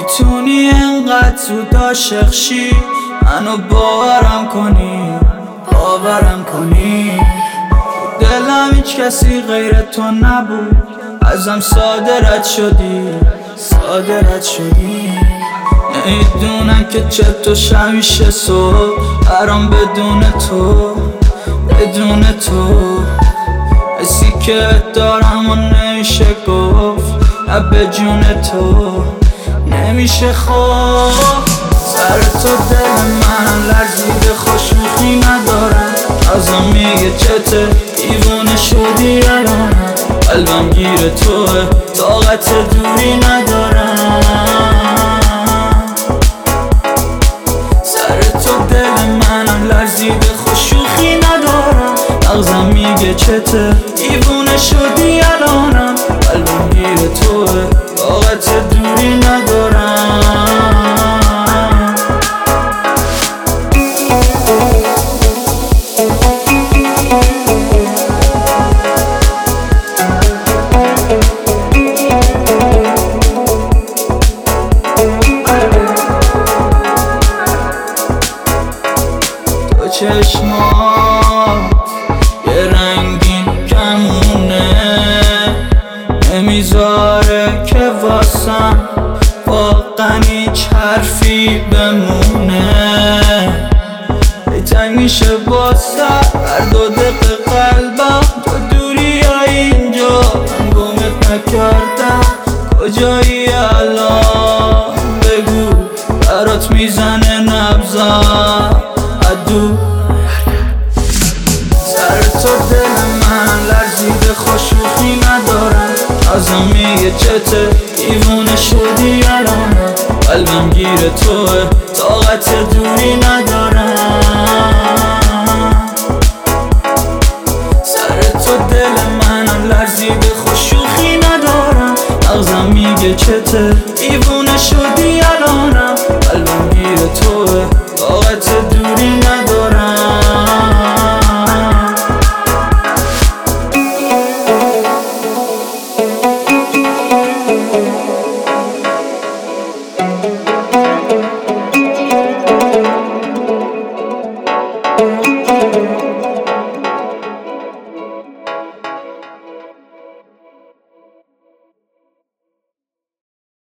میتونی انقدر زود عاشق شی، منو باورم کنی دلم هیچ کسی غیر تو نبود، ازم ساده رد شدی نمیدونم که چطور همیشه صبح برام بدون تو حسی که دارم و نمیشه گفت، نه به جون تو نمیشه خوب. سر تو دل من لرزیده، خوشوخی ندارم، ازم میگه چته دیوونه شدی الانم، قلبم گیر توه طاقت دوری ندارم. سر تو دل من لرزیده، خوشوخی ندارم، ازم میگه چته دیوونه شدی الانم، قلبم گیر توه طاقت دوری ندارم. چشمات یه رنگین کمونه، نمیذاره که واسم واقعا هیچ حرفی بمونه. تنگ میشه واسه هر 2 دقیقه قلبم، تو دوری های اینجا من گمت نکردم، کجایی الان بگو برات میزنه نبضم ادو. سر تو دل من لرزیده، خوشوخی ندارم، ازم میگه چته دیوونه شدی الانم، قلبم گیر توه طاقت دوری ندارم. سر تو دل من لرزیده، خوشوخی ندارم، ازم میگه چته